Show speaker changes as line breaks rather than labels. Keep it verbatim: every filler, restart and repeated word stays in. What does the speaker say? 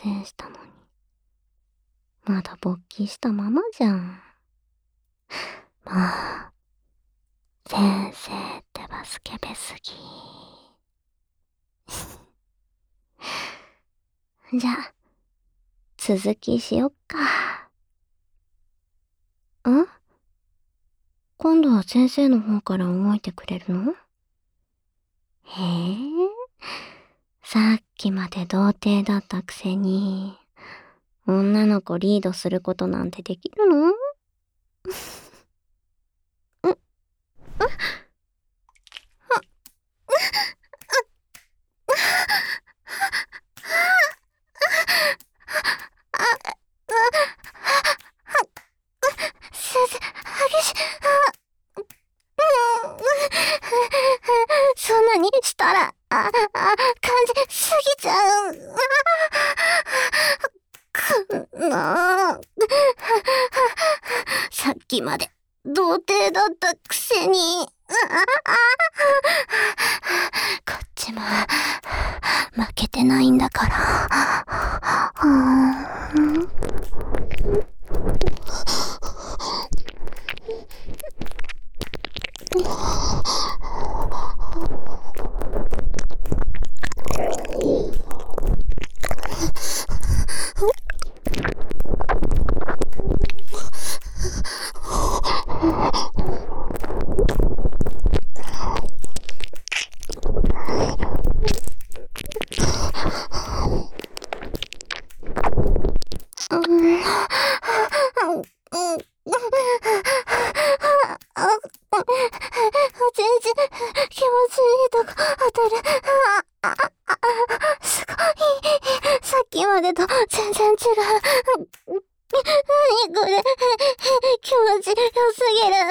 戦したのに、まだ勃起したままじゃん。まあ、先生ってばスケベすぎ。じゃあ、続きしよっか。ん？今度は先生の方から動いてくれるの？へえ、さっきまで童貞だったくせに、女の子リードすることなんてできるの？ん？ん？そんなにしたら、あ、あ、感じすぎちゃう。くなぁ。さっきまで童貞だったくせに。こっちも負けてないんだから。全然気持ちいいとこ当たる。すごい。さっきまでと全然違う。何これ。気持ちよすぎる。